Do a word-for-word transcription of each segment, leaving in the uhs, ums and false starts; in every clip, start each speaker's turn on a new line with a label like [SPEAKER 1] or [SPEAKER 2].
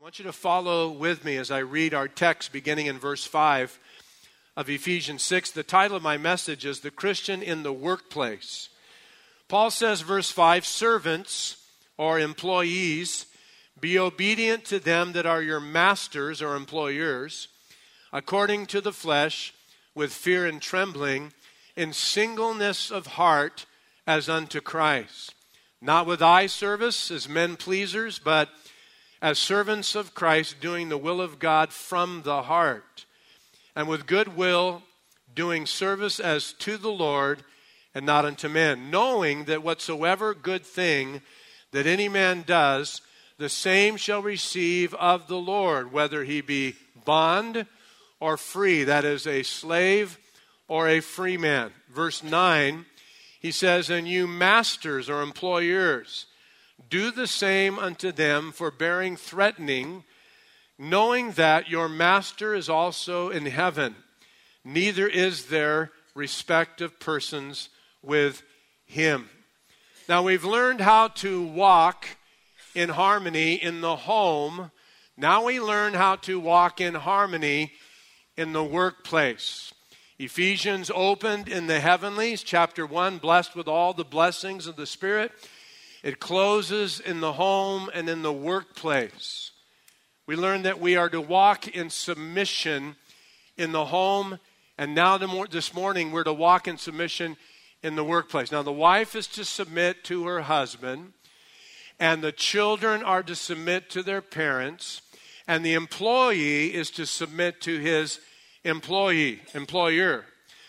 [SPEAKER 1] I want you to follow with me as I read our text beginning in verse five of Ephesians six. The title of my message is The Christian in the Workplace. Paul says, verse five, servants or employees, be obedient to them that are your masters or employers, according to the flesh, with fear and trembling, in singleness of heart as unto Christ. Not with eye service as men pleasers, but as servants of Christ, doing the will of God from the heart, and with good will, doing service as to the Lord and not unto men, knowing that whatsoever good thing that any man does, the same shall receive of the Lord, whether he be bond or free, that is, a slave or a free man. Verse nine, he says, and you masters or employers, do the same unto them, forbearing threatening, knowing that your master is also in heaven. Neither is there respect of persons with him. Now we've learned how to walk in harmony in the home. Now we learn how to walk in harmony in the workplace. Ephesians opened in the heavenlies, chapter one, blessed with all the blessings of the Spirit. It closes in the home and in the workplace. We learned that we are to walk in submission in the home, and now this morning we're to walk in submission in the workplace. Now the wife is to submit to her husband, and the children are to submit to their parents, and the employee is to submit to his employee, employer.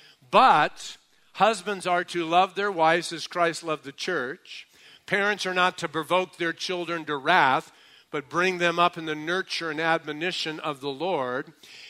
[SPEAKER 1] But husbands are to love their wives as Christ loved the church. Parents are not to provoke their children to wrath, but bring them up in the nurture and admonition of the Lord.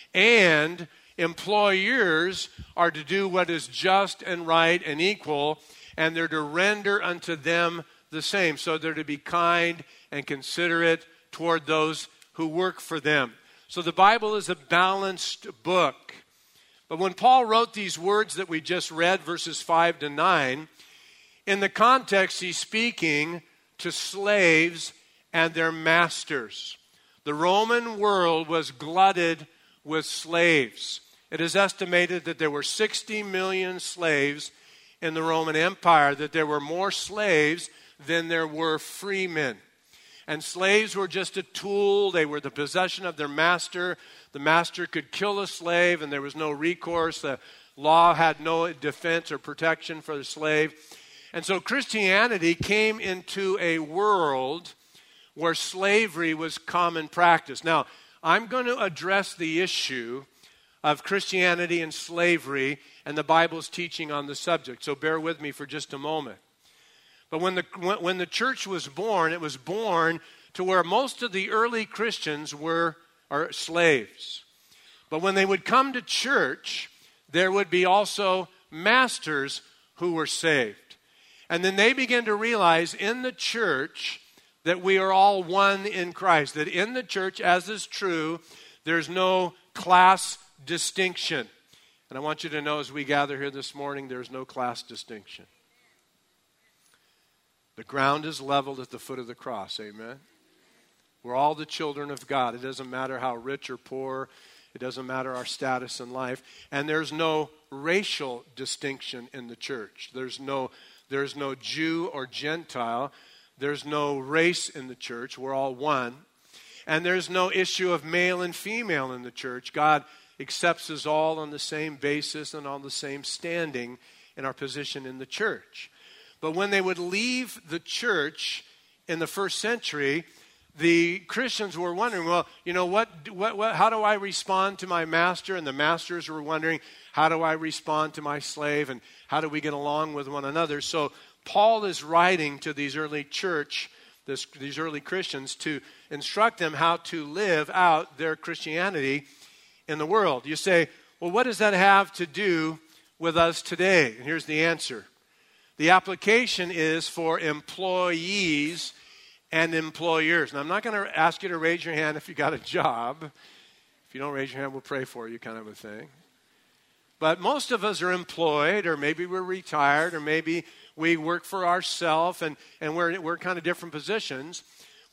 [SPEAKER 1] And employers are to do what is just and right and equal, and they're to render unto them the same. So they're to be kind and considerate toward those who work for them. So the Bible is a balanced book. But when Paul wrote these words that we just read, verses five to nine, in the context, he's speaking to slaves and their masters. The Roman world was glutted with slaves. It is estimated that there were sixty million slaves in the Roman Empire, that there were more slaves than there were free men. And slaves were just a tool. They were the possession of their master. The master could kill a slave, and there was no recourse. The law had no defense or protection for the slave. And so Christianity came into a world where slavery was common practice. Now, I'm going to address the issue of Christianity and slavery and the Bible's teaching on the subject. So bear with me for just a moment. But when the when the church was born, it was born to where most of the early Christians were are slaves. But when they would come to church, there would be also masters who were saved. And then they began to realize in the church that we are all one in Christ. That in the church, as is true, there's no class distinction. And I want you to know as we gather here this morning, there's no class distinction. The ground is leveled at the foot of the cross, amen? We're all the children of God. It doesn't matter how rich or poor. It doesn't matter our status in life. And there's no racial distinction in the church. There's no There's no Jew or Gentile. There's no race in the church. We're all one. And there's no issue of male and female in the church. God accepts us all on the same basis and on the same standing in our position in the church. But when they would leave the church in the first century, the Christians were wondering, well, you know, what, what, what, how do I respond to my master? And the masters were wondering, how do I respond to my slave? And how do we get along with one another? So Paul is writing to these early church, this, these early Christians, to instruct them how to live out their Christianity in the world. You say, well, what does that have to do with us today? And here's the answer. The application is for employees and employers. Now, I'm not going to ask you to raise your hand if you got a job. If you don't raise your hand, we'll pray for you, kind of a thing. But most of us are employed, or maybe we're retired, or maybe we work for ourselves, and, and we're, we're kind of different positions.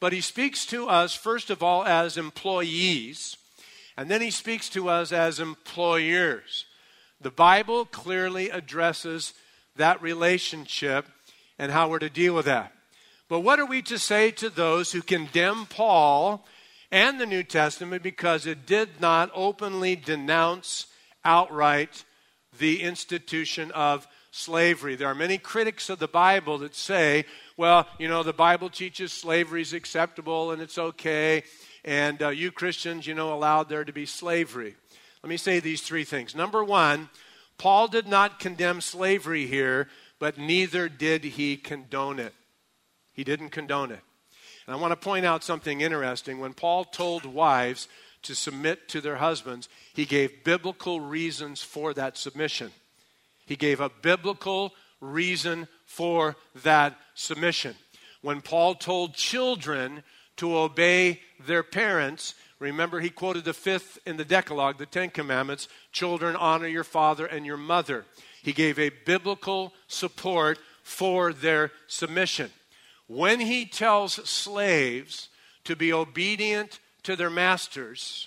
[SPEAKER 1] But he speaks to us, first of all, as employees, and then he speaks to us as employers. The Bible clearly addresses that relationship and how we're to deal with that. But what are we to say to those who condemn Paul and the New Testament because it did not openly denounce outright the institution of slavery? There are many critics of the Bible that say, well, you know, the Bible teaches slavery is acceptable and it's okay, and uh, you Christians, you know, allowed there to be slavery. Let me say these three things. Number one, Paul did not condemn slavery here, but neither did he condone it. He didn't condone it. And I want to point out something interesting. When Paul told wives to submit to their husbands, he gave biblical reasons for that submission. He gave a biblical reason for that submission. When Paul told children to obey their parents, remember he quoted the fifth in the Decalogue, the Ten Commandments, children, honor your father and your mother. He gave a biblical support for their submission. When he tells slaves to be obedient to their masters,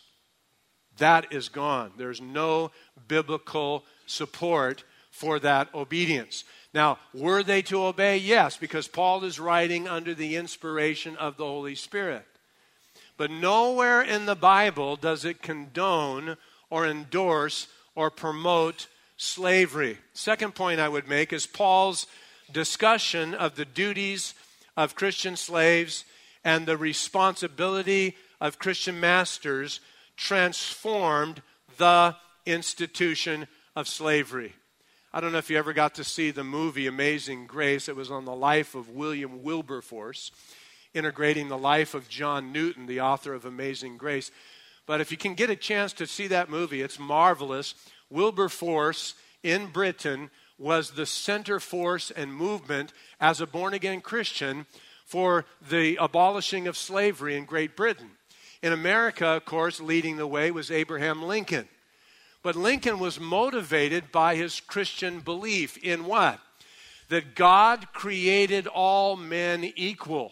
[SPEAKER 1] that is gone. There's no biblical support for that obedience. Now, were they to obey? Yes, because Paul is writing under the inspiration of the Holy Spirit. But nowhere in the Bible does it condone or endorse or promote slavery. Second point I would make is Paul's discussion of the duties of Christian slaves and the responsibility of Christian masters transformed the institution of slavery. I don't know if you ever got to see the movie Amazing Grace. It was on the life of William Wilberforce, integrating the life of John Newton, the author of Amazing Grace. But if you can get a chance to see that movie, it's marvelous. Wilberforce in Britain was the center force and movement as a born-again Christian for the abolishing of slavery in Great Britain. In America, of course, leading the way was Abraham Lincoln. But Lincoln was motivated by his Christian belief in what? That God created all men equal.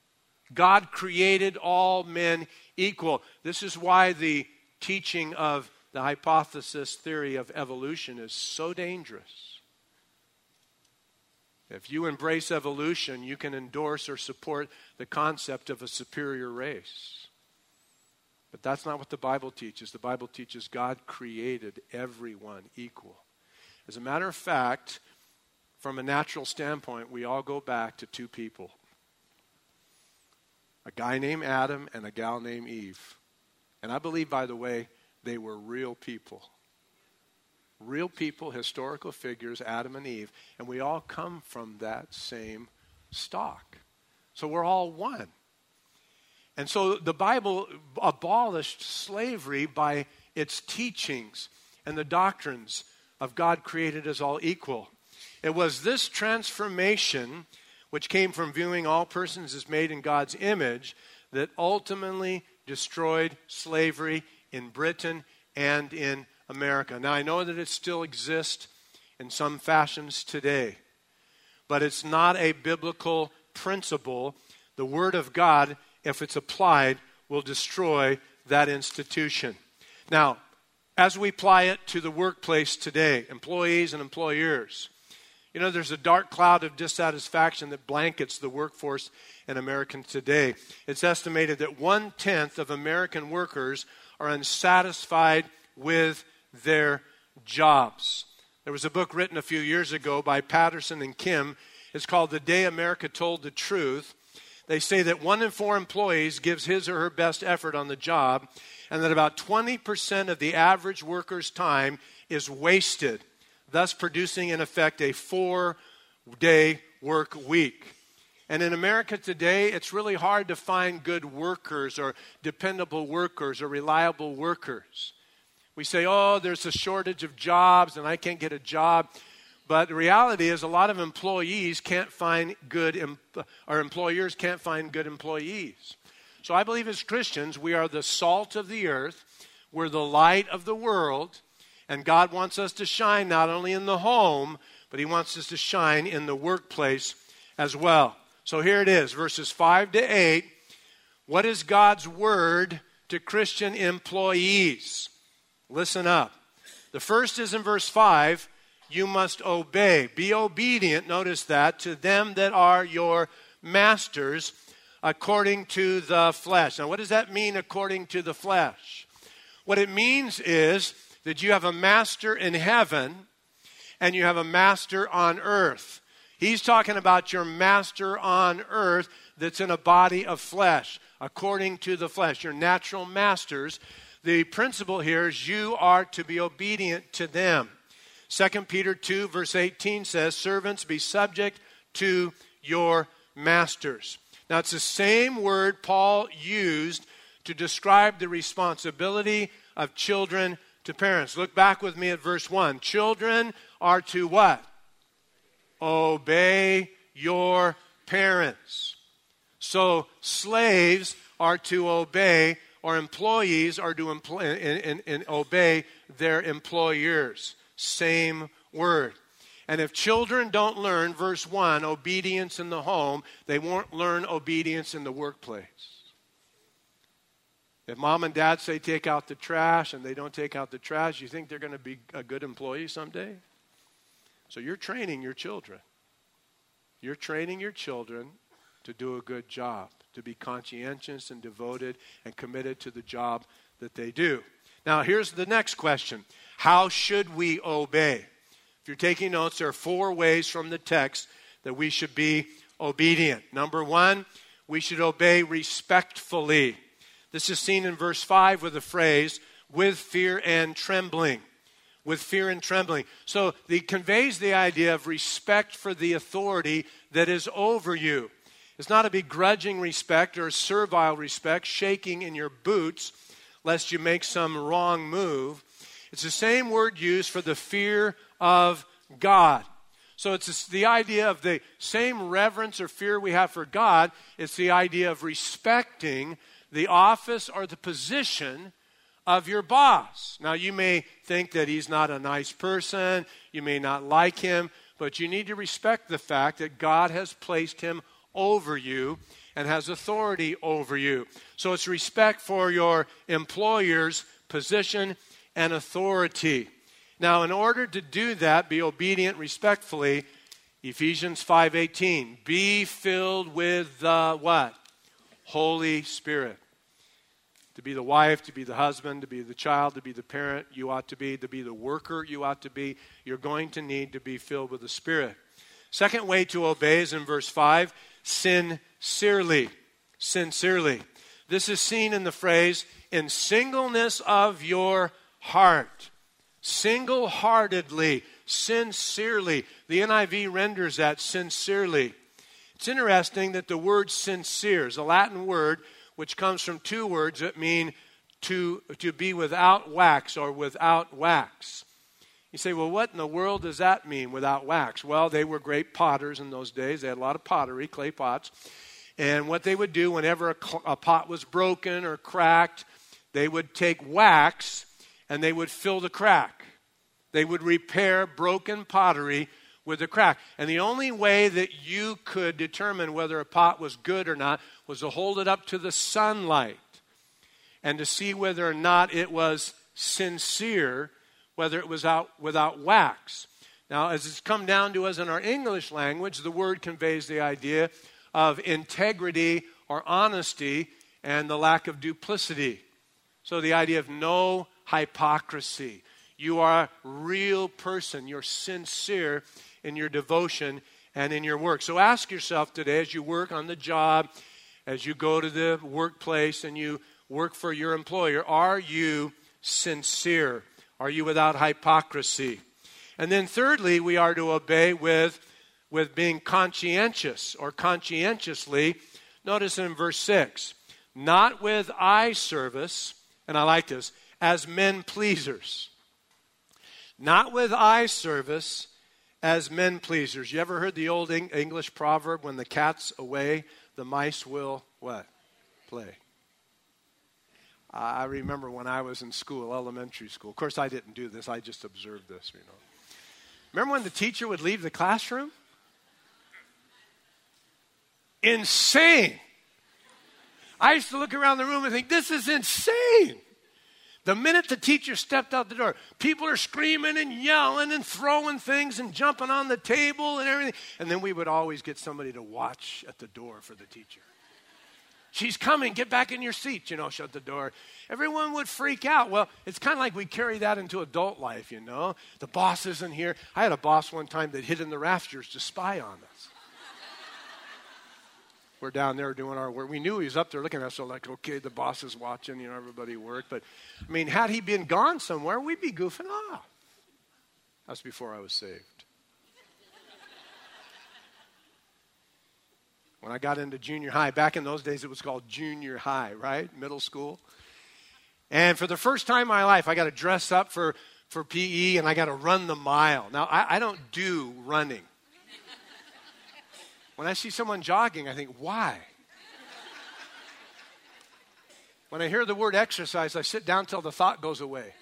[SPEAKER 1] God created all men equal. This is why the teaching of the hypothesis theory of evolution is so dangerous. If you embrace evolution, you can endorse or support the concept of a superior race. But that's not what the Bible teaches. The Bible teaches God created everyone equal. As a matter of fact, from a natural standpoint, we all go back to two people. A guy named Adam and a gal named Eve. And I believe, by the way, they were real people. Real people, historical figures, Adam and Eve. And we all come from that same stock. So we're all one. And so the Bible abolished slavery by its teachings and the doctrines of God created us all equal. It was this transformation, which came from viewing all persons as made in God's image, that ultimately destroyed slavery in Britain and in America. Now, I know that it still exists in some fashions today, but it's not a biblical principle. The Word of God, if it's applied, will destroy that institution. Now, as we apply it to the workplace today, employees and employers, you know, there's a dark cloud of dissatisfaction that blankets the workforce in America today. It's estimated that one-tenth of American workers are unsatisfied with their jobs. There was a book written a few years ago by Patterson and Kim. It's called The Day America Told the Truth. They say that one in four employees gives his or her best effort on the job, and that about twenty percent of the average worker's time is wasted, thus producing, in effect, a four-day work week. And in America today, it's really hard to find good workers or dependable workers or reliable workers. We say, oh, there's a shortage of jobs and I can't get a job. But the reality is a lot of employees can't find good, or employers can't find good employees. So I believe as Christians, we are the salt of the earth. We're the light of the world. And God wants us to shine not only in the home, but He wants us to shine in the workplace as well. So here it is, verses five to eight. What is God's word to Christian employees? Listen up. The first is in verse five, you must obey. Be obedient, notice that, to them that are your masters according to the flesh. Now, what does that mean, according to the flesh? What it means is that you have a master in heaven and you have a master on earth. He's talking about your master on earth that's in a body of flesh, according to the flesh, your natural masters. The principle here is you are to be obedient to them. Second Peter two, verse eighteen says, servants, be subject to your masters. Now, it's the same word Paul used to describe the responsibility of children to parents. Look back with me at verse one. Children are to what? Obey your parents. So slaves are to obey, or employees are to empl- and, and, and obey their employers. Same word. And if children don't learn, verse one, obedience in the home, they won't learn obedience in the workplace. If mom and dad say take out the trash and they don't take out the trash, you think they're going to be a good employee someday? So you're training your children. You're training your children to do a good job, to be conscientious and devoted and committed to the job that they do. Now, here's the next question. How should we obey? If you're taking notes, there are four ways from the text that we should be obedient. Number one, we should obey respectfully. This is seen in verse five with the phrase, with fear and trembling. With fear and trembling. So it conveys the idea of respect for the authority that is over you. It's not a begrudging respect or a servile respect, shaking in your boots lest you make some wrong move. It's the same word used for the fear of God. So it's the idea of the same reverence or fear we have for God. It's the idea of respecting the office or the position of your boss. Now, you may think that he's not a nice person. You may not like him. But you need to respect the fact that God has placed him over you and has authority over you. So it's respect for your employer's position and authority. Now, in order to do that, be obedient respectfully, Ephesians five eighteen, be filled with the what? Holy Spirit. To be the wife, to be the husband, to be the child, to be the parent, you ought to be. To be the worker, you ought to be. You're going to need to be filled with the Spirit. Second way to obey is in verse five, sincerely. Sincerely. This is seen in the phrase, in singleness of your heart. Single-heartedly, sincerely. The N I V renders that sincerely. It's interesting that the word sincere is a Latin word which comes from two words that mean to, to be without wax or without wax. You say, well, what in the world does that mean, without wax? Well, they were great potters in those days. They had a lot of pottery, clay pots. And what they would do whenever a, cl- a pot was broken or cracked, they would take wax and they would fill the crack. They would repair broken pottery with a crack. And the only way that you could determine whether a pot was good or not was to hold it up to the sunlight and to see whether or not it was sincere, whether it was out without wax. Now, as it's come down to us in our English language, the word conveys the idea of integrity or honesty and the lack of duplicity. So the idea of no hypocrisy. You are a real person. You're sincere in your devotion and in your work. So ask yourself today, as you work on the job, as you go to the workplace and you work for your employer, are you sincere? Are you without hypocrisy? And then thirdly, we are to obey with, with being conscientious or conscientiously. Notice in verse six, not with eye service, and I like this, as men pleasers. Not with eye service as men pleasers. You ever heard the old English proverb, when the cat's away, the mice will what? Play. I remember when I was in school, elementary school. Of course, I didn't do this. I just observed this, you know. Remember when the teacher would leave the classroom? Insane. I used to look around the room and think, this is insane. The minute the teacher stepped out the door, people are screaming and yelling and throwing things and jumping on the table and everything. And then we would always get somebody to watch at the door for the teacher. She's coming, get back in your seat, you know, shut the door. Everyone would freak out. Well, it's kind of like we carry that into adult life, you know. The boss isn't here. I had a boss one time that hid in the rafters to spy on us. We're down there doing our work. We knew he was up there looking at us, so like, okay, the boss is watching, you know, everybody work. But, I mean, had he been gone somewhere, we'd be goofing off. That's before I was saved. When I got into junior high, back in those days, it was called junior high, right? Middle school. And for the first time in my life, I got to dress up for, for P E, and I got to run the mile. Now, I, I don't do running. When I see someone jogging, I think, why? When I hear the word exercise, I sit down till the thought goes away.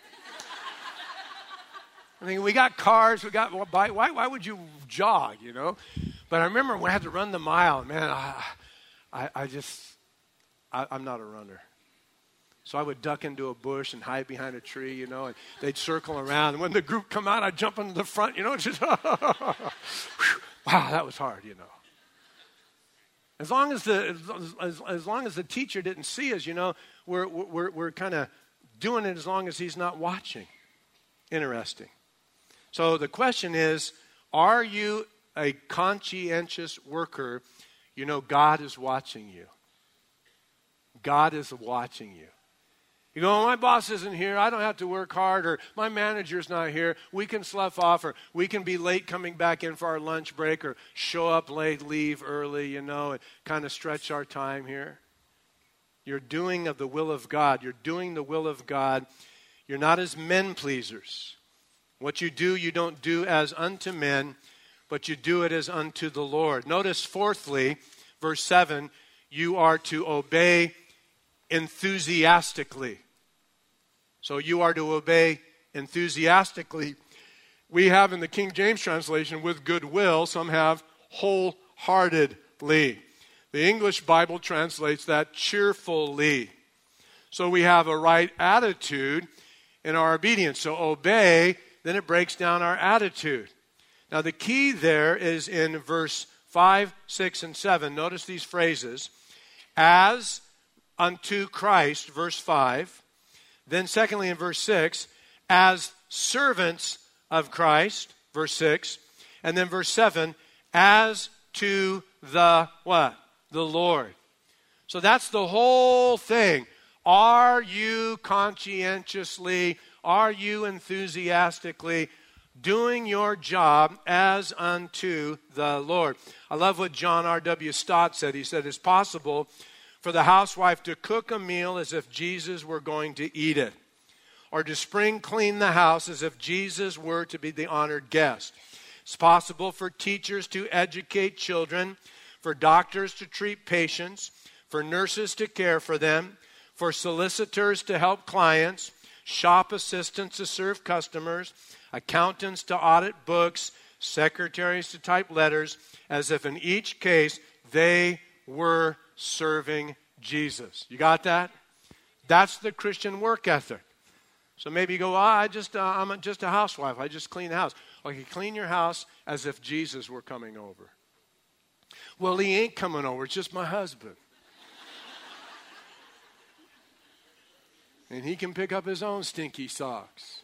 [SPEAKER 1] I mean, we got cars, we got bike. Why, why would you jog, you know? But I remember when I had to run the mile, man, I, I, I just, I, I'm not a runner. So I would duck into a bush and hide behind a tree, you know, and they'd circle around. And when the group come out, I'd jump into the front, you know, just, wow, that was hard, you know. As long as the as, as long as the teacher didn't see us, you know, we're we're we're kind of doing it as long as he's not watching. Interesting. So the question is, are you a conscientious worker? You know, God is watching you. God is watching you. You go, oh, my boss isn't here. I don't have to work hard, or my manager's not here. We can slough off, or we can be late coming back in for our lunch break, or show up late, leave early, you know, and kind of stretch our time here. You're doing of the will of God. You're doing the will of God. You're not as men pleasers. What you do, you don't do as unto men, but you do it as unto the Lord. Notice, fourthly, verse seven, you are to obey enthusiastically. So you are to obey enthusiastically. We have in the King James translation with goodwill. Some have wholeheartedly. The English Bible translates that cheerfully. So we have a right attitude in our obedience. So obey, then it breaks down our attitude. Now the key there is in verse five, six, and seven. Notice these phrases. As unto Christ, verse five. Then secondly in verse six, as servants of Christ, verse six. And then verse seven, as to the what? The Lord. So that's the whole thing. Are you conscientiously, are you enthusiastically doing your job as unto the Lord? I love what John R W Stott said. He said, it's possible for the housewife to cook a meal as if Jesus were going to eat it, or to spring clean the house as if Jesus were to be the honored guest. It's possible for teachers to educate children, for doctors to treat patients, for nurses to care for them, for solicitors to help clients, shop assistants to serve customers, accountants to audit books, secretaries to type letters, as if in each case they were serving Jesus. You got that? That's the Christian work ethic. So maybe you go, oh, I just, uh, I'm just a housewife. I just clean the house. Okay, clean your house as if Jesus were coming over. Well, he ain't coming over. It's just my husband. And he can pick up his own stinky socks.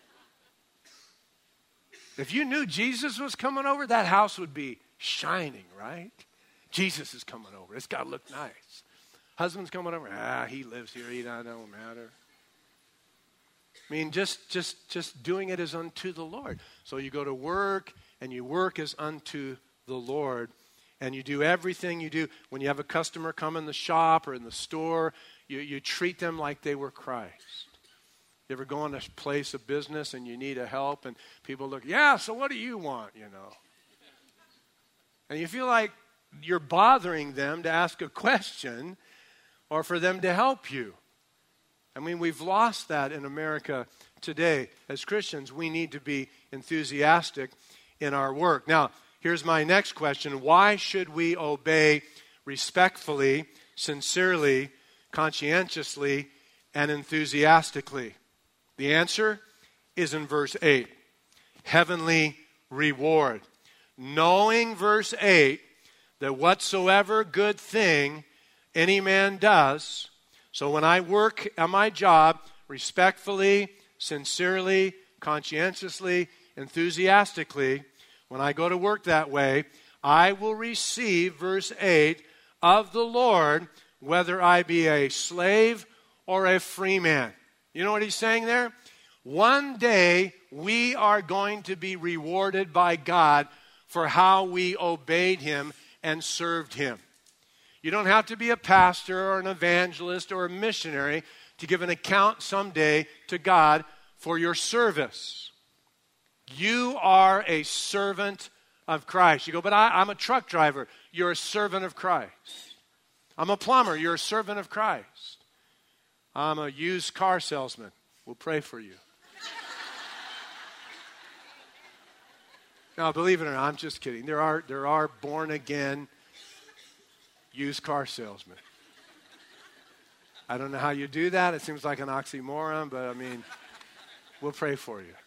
[SPEAKER 1] If you knew Jesus was coming over, that house would be shining, right? Jesus is coming over. It's got to look nice. Husband's coming over. Ah, he lives here. He don't matter. I mean, just, just, just doing it as unto the Lord. So you go to work, and you work as unto the Lord, and you do everything you do. When you have a customer come in the shop or in the store, you, you treat them like they were Christ. You ever go in a place of business and you need a help, and people look, yeah, so what do you want, you know? And you feel like you're bothering them to ask a question or for them to help you. I mean, we've lost that in America today. As Christians, we need to be enthusiastic in our work. Now, here's my next question. Why should we obey respectfully, sincerely, conscientiously, and enthusiastically? The answer is in verse eight. Heavenly reward. Knowing, verse eight, that whatsoever good thing any man does, so when I work at my job respectfully, sincerely, conscientiously, enthusiastically, when I go to work that way, I will receive, verse eight, of the Lord, whether I be a slave or a free man. You know what he's saying there? One day we are going to be rewarded by God for how we obeyed him and served him. You don't have to be a pastor or an evangelist or a missionary to give an account someday to God for your service. You are a servant of Christ. You go, but I, I'm a truck driver. You're a servant of Christ. I'm a plumber. You're a servant of Christ. I'm a used car salesman. We'll pray for you. Now, believe it or not, I'm just kidding. There are, there are born-again used car salesmen. I don't know how you do that. It seems like an oxymoron, but I mean, we'll pray for you.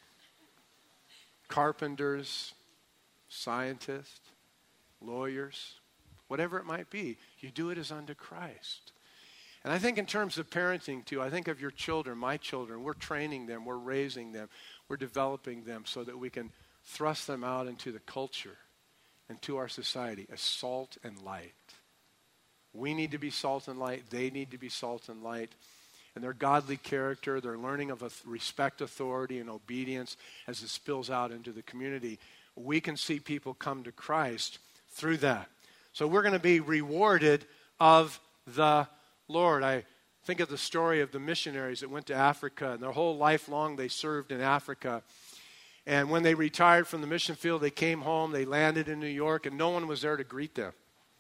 [SPEAKER 1] Carpenters, scientists, lawyers, whatever it might be, you do it as unto Christ. And I think in terms of parenting too, I think of your children, my children. We're training them, we're raising them, we're developing them so that we can thrust them out into the culture and to our society as salt and light. We need to be salt and light. They need to be salt and light. And their godly character, their learning of respect, authority, and obedience as it spills out into the community, we can see people come to Christ through that. So we're going to be rewarded of the Lord. I think of the story of the missionaries that went to Africa, and their whole life long they served in Africa. And when they retired from the mission field, they came home, they landed in New York, and no one was there to greet them.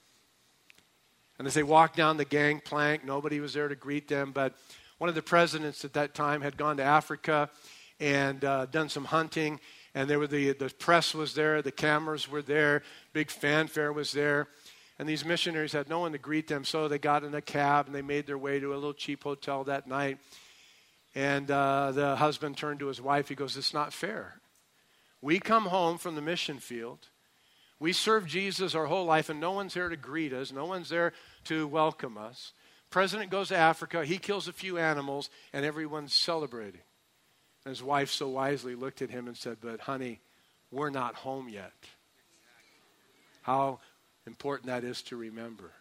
[SPEAKER 1] And as they walked down the gangplank, nobody was there to greet them. But one of the presidents at that time had gone to Africa and uh, done some hunting. And there were the, the press was there, the cameras were there, big fanfare was there. And these missionaries had no one to greet them, so they got in a cab and they made their way to a little cheap hotel that night. And uh, the husband turned to his wife. He goes, "It's not fair. We come home from the mission field. We serve Jesus our whole life, and no one's there to greet us. No one's there to welcome us. President goes to Africa. He kills a few animals, and everyone's celebrating." And his wife so wisely looked at him and said, "But honey, we're not home yet." How important that is to remember.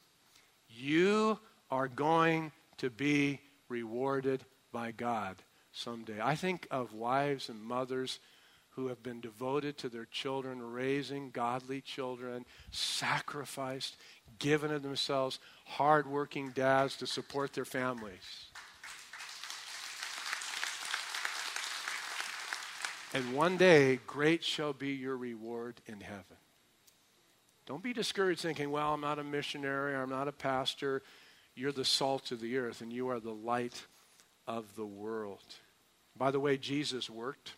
[SPEAKER 1] You are going to be rewarded by God someday. I think of wives and mothers who have been devoted to their children, raising godly children, sacrificed, given of themselves, hardworking dads to support their families. And one day, great shall be your reward in heaven. Don't be discouraged thinking, well, I'm not a missionary, or I'm not a pastor. You're the salt of the earth, and you are the light of the world. By the way, Jesus worked.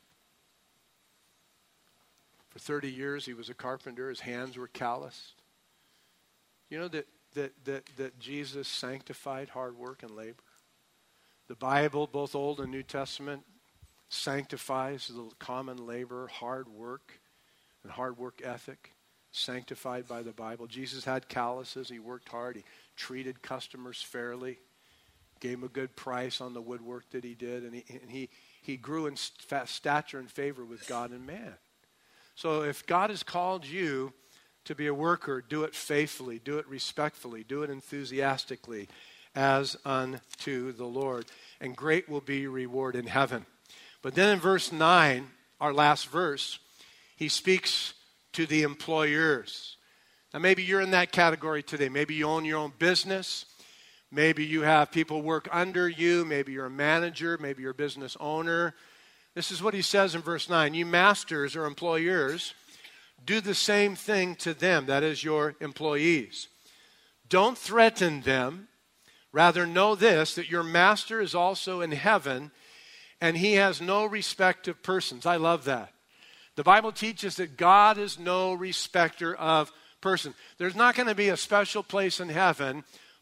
[SPEAKER 1] For thirty years, he was a carpenter. His hands were calloused. You know that, that, that, that Jesus sanctified hard work and labor? The Bible, both Old and New Testament, sanctifies the common labor, hard work, and hard work ethic, sanctified by the Bible. Jesus had calluses. He worked hard. He treated customers fairly, gave them a good price on the woodwork that he did, and he, and he, he grew in stature and favor with God and man. So if God has called you to be a worker, do it faithfully, do it respectfully, do it enthusiastically as unto the Lord. And great will be your reward in heaven. But then in verse nine, our last verse, he speaks to the employers. Now maybe you're in that category today. Maybe you own your own business. Maybe you have people work under you. Maybe you're a manager. Maybe you're a business owner. This is what he says in verse nine. You masters or employers, do the same thing to them, that is your employees. Don't threaten them. Rather know this, that your master is also in heaven, and he has no respect of persons. I love that. The Bible teaches that God is no respecter of persons. There's not going to be a special place in heaven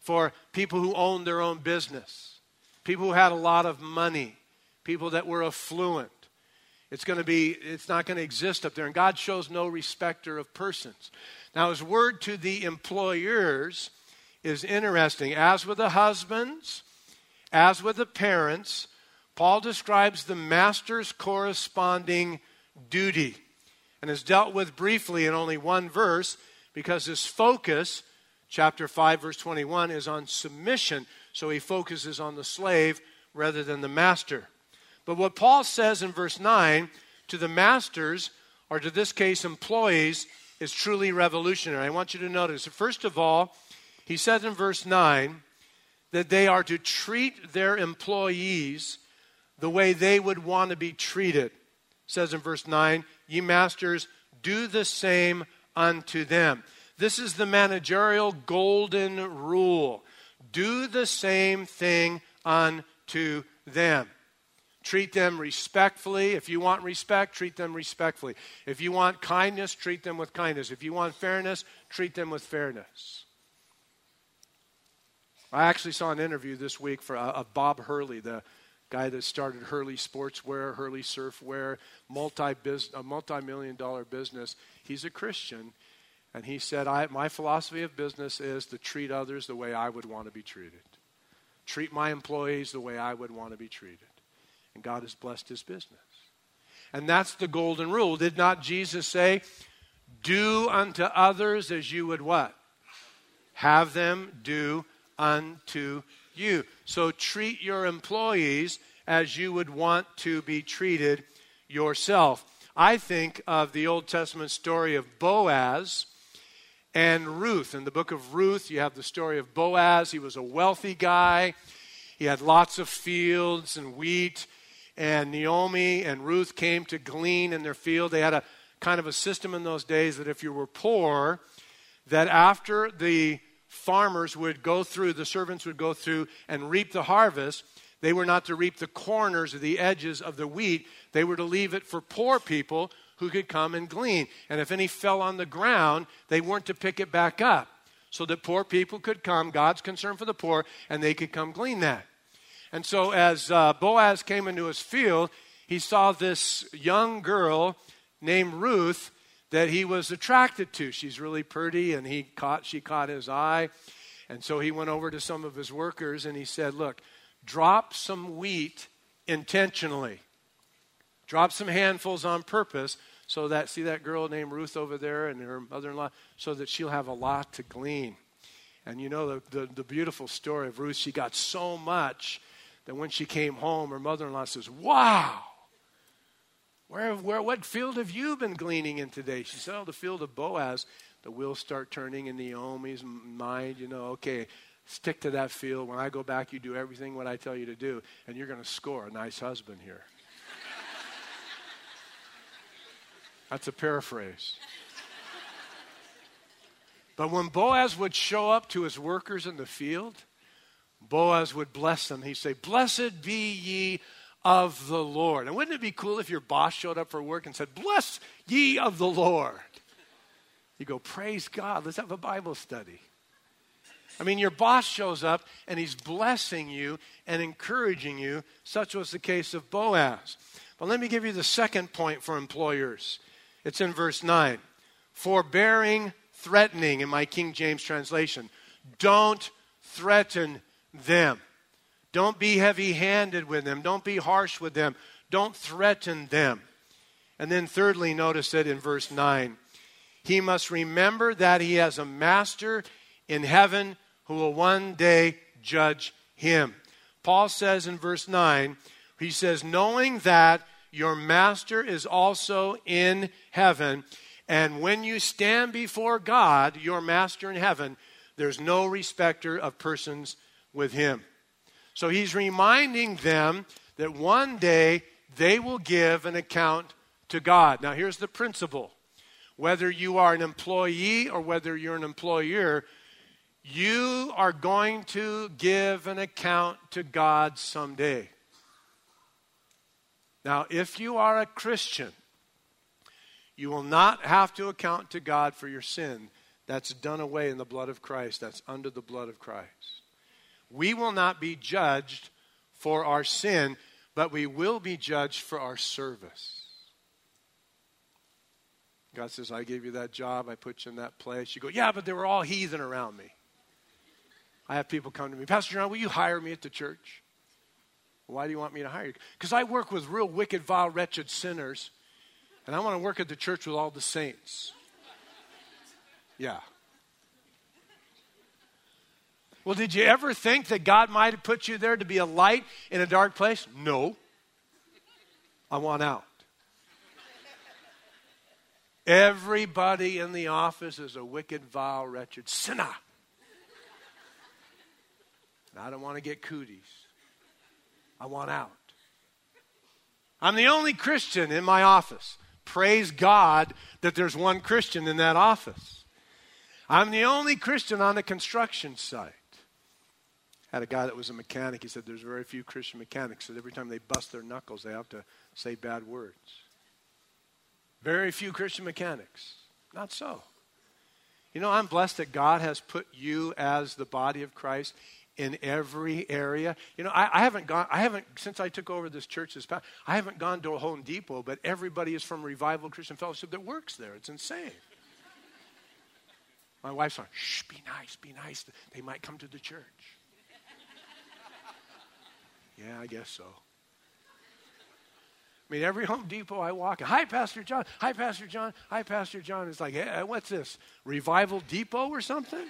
[SPEAKER 1] for people who owned their own business, people who had a lot of money, people that were affluent. It's going to be, it's not going to exist up there. And God shows no respecter of persons. Now, his word to the employers is interesting. As with the husbands, as with the parents, Paul describes the master's corresponding duty and is dealt with briefly in only one verse because his focus, chapter five, verse twenty-one, is on submission. So he focuses on the slave rather than the master. But what Paul says in verse nine to the masters, or to this case employees, is truly revolutionary. I want you to notice, first of all, he says in verse nine that they are to treat their employees the way they would want to be treated. It says in verse nine, ye masters, do the same unto them. This is the managerial golden rule. Do the same thing unto them. Treat them respectfully. If you want respect, treat them respectfully. If you want kindness, treat them with kindness. If you want fairness, treat them with fairness. I actually saw an interview this week for uh, of Bob Hurley, the guy that started Hurley Sportswear, Hurley Surfwear, multi a multi-million dollar business. He's a Christian, and he said, I, my philosophy of business is to treat others the way I would want to be treated. Treat my employees the way I would want to be treated. And God has blessed his business. And that's the golden rule. Did not Jesus say, do unto others as you would what? Have them do unto you. So treat your employees as you would want to be treated yourself. I think of the Old Testament story of Boaz and Ruth. In the book of Ruth, you have the story of Boaz. He was a wealthy guy. He had lots of fields and wheat. And Naomi and Ruth came to glean in their field. They had a kind of a system in those days that if you were poor, that after the farmers would go through, the servants would go through and reap the harvest, they were not to reap the corners or the edges of the wheat. They were to leave it for poor people who could come and glean. And if any fell on the ground, they weren't to pick it back up so that poor people could come, God's concern for the poor, and they could come glean that. And so as uh, Boaz came into his field, he saw this young girl named Ruth that he was attracted to. She's really pretty, and he caught, she caught his eye. And so he went over to some of his workers, and he said, look, drop some wheat intentionally. Drop some handfuls on purpose so that, see that girl named Ruth over there and her mother-in-law, so that she'll have a lot to glean. And you know the, the, the beautiful story of Ruth, she got so much that when she came home, her mother-in-law says, wow, where, where, what field have you been gleaning in today? She said, oh, the field of Boaz. The wheels start turning in Naomi's mind, you know, okay, stick to that field. When I go back, you do everything what I tell you to do, and you're going to score a nice husband here. That's a paraphrase. But when Boaz would show up to his workers in the field, Boaz would bless them. He'd say, blessed be ye of the Lord. And wouldn't it be cool if your boss showed up for work and said, bless ye of the Lord? You go, praise God, let's have a Bible study. I mean, your boss shows up and he's blessing you and encouraging you. Such was the case of Boaz. But let me give you the second point for employers. It's in verse nine. Forbearing, threatening in my King James translation. Don't threaten them. Don't be heavy-handed with them. Don't be harsh with them. Don't threaten them. And then thirdly, notice it in verse nine. He must remember that he has a master in heaven who will one day judge him. Paul says in verse nine, he says, knowing that your master is also in heaven, and when you stand before God, your master in heaven, there's no respecter of persons with him. So he's reminding them that one day they will give an account to God. Now here's the principle. Whether you are an employee or whether you're an employer, you are going to give an account to God someday. Now, if you are a Christian, you will not have to account to God for your sin That's done away in the blood of Christ. That's under the blood of Christ. We will not be judged for our sin, but we will be judged for our service. God says, I gave you that job. I put you in that place. You go, yeah, but they were all heathen around me. I have people come to me, Pastor John, will you hire me at the church? Why do you want me to hire you? Because I work with real wicked, vile, wretched sinners, and I want to work at the church with all the saints. Yeah. Well, did you ever think that God might have put you there to be a light in a dark place? No. I want out. Everybody in the office is a wicked, vile, wretched sinner. And I don't want to get cooties. I want out. I'm the only Christian in my office. Praise God that there's one Christian in that office. I'm the only Christian on the construction site. Had a guy that was a mechanic. He said there's very few Christian mechanics. So every time they bust their knuckles, they have to say bad words. Very few Christian mechanics. Not so. You know, I'm blessed that God has put you as the body of Christ in every area. You know, I, I haven't gone, I haven't, since I took over this church this past, I haven't gone to a Home Depot, but everybody is from Revival Christian Fellowship that works there. It's insane. My wife's like, shh, be nice, be nice. They might come to the church. Yeah, I guess so. I mean, every Home Depot I walk in, hi, Pastor John, hi, Pastor John, hi, Pastor John. It's like, hey, what's this, Revival Depot or something?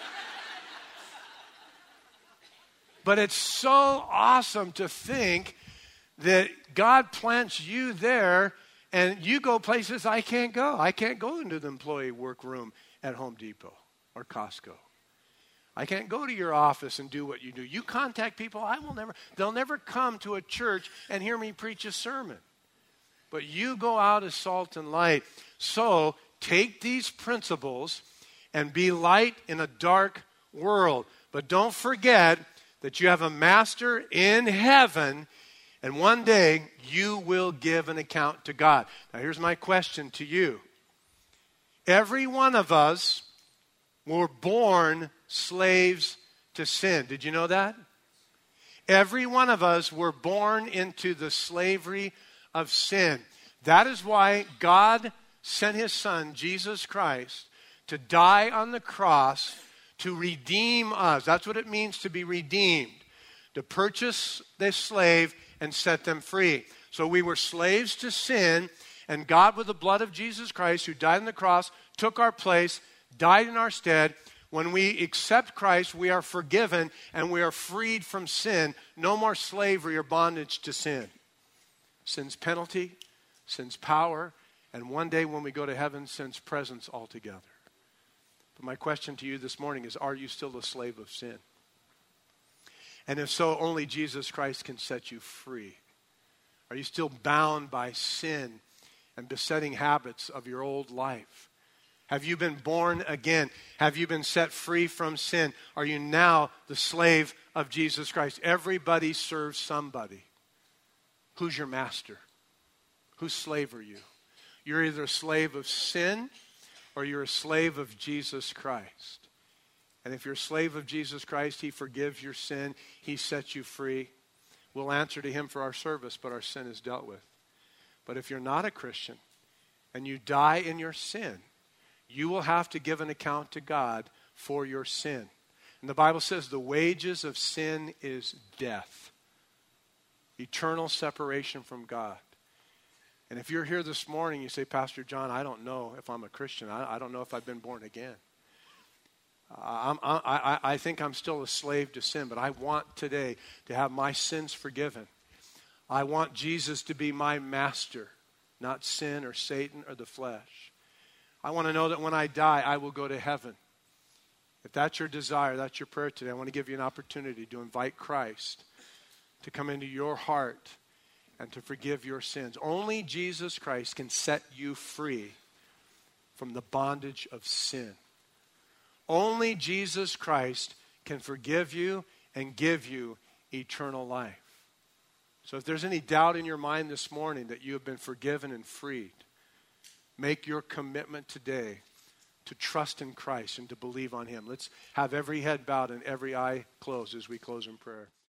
[SPEAKER 1] But it's so awesome to think that God plants you there and you go places I can't go. I can't go into the employee workroom at Home Depot or Costco. I can't go to your office and do what you do. You contact people, I will never, they'll never come to a church and hear me preach a sermon. But you go out as salt and light. So take these principles and be light in a dark world. But don't forget that you have a master in heaven, and one day you will give an account to God. Now here's my question to you. Every one of us were born slaves to sin. Did you know that? Every one of us were born into the slavery of sin. That is why God sent his son, Jesus Christ, to die on the cross to redeem us. That's what it means to be redeemed. To purchase the slave and set them free. So we were slaves to sin, and God, with the blood of Jesus Christ, who died on the cross, took our place, died in our stead. When we accept Christ, we are forgiven and we are freed from sin. No more slavery or bondage to sin. Sin's penalty, sin's power, and one day when we go to heaven, sin's presence altogether. But my question to you this morning is, are you still a slave of sin? And if so, only Jesus Christ can set you free. Are you still bound by sin and besetting habits of your old life? Have you been born again? Have you been set free from sin? Are you now the slave of Jesus Christ? Everybody serves somebody. Who's your master? Whose slave are you? You're either a slave of sin or you're a slave of Jesus Christ. And if you're a slave of Jesus Christ, he forgives your sin. He sets you free. We'll answer to him for our service, but our sin is dealt with. But if you're not a Christian and you die in your sin, you will have to give an account to God for your sin. And the Bible says the wages of sin is death. Eternal separation from God. And if you're here this morning, you say, Pastor John, I don't know if I'm a Christian. I, I don't know if I've been born again. I'm, I, I, I think I'm still a slave to sin, but I want today to have my sins forgiven. I want Jesus to be my master, not sin or Satan or the flesh. I want to know that when I die, I will go to heaven. If that's your desire, that's your prayer today, I want to give you an opportunity to invite Christ to come into your heart and to forgive your sins. Only Jesus Christ can set you free from the bondage of sin. Only Jesus Christ can forgive you and give you eternal life. So if there's any doubt in your mind this morning that you have been forgiven and freed, make your commitment today to trust in Christ and to believe on him. Let's have every head bowed and every eye closed as we close in prayer.